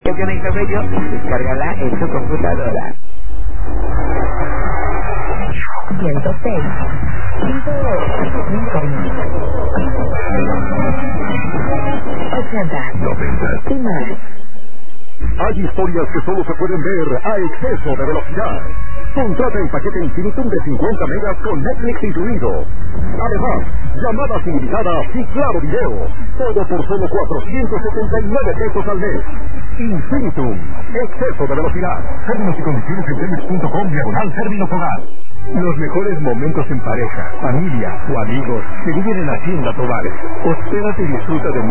En cabello, descárgala en tu computadora. 106. 80. 90. Y más. Hay historias que solo se pueden ver a exceso de velocidad. Contrata el paquete Infinitum de 50 megas con Netflix incluido. Además, llamadas ilimitadas y claro video. Todo por solo 479 pesos al mes. Infinitum. Exceso de velocidad. Términos y condiciones en telmex.com/términos hogar. Los mejores momentos en pareja, familia o amigos se viven en Hacienda Tovares. Hospédate y disfruta de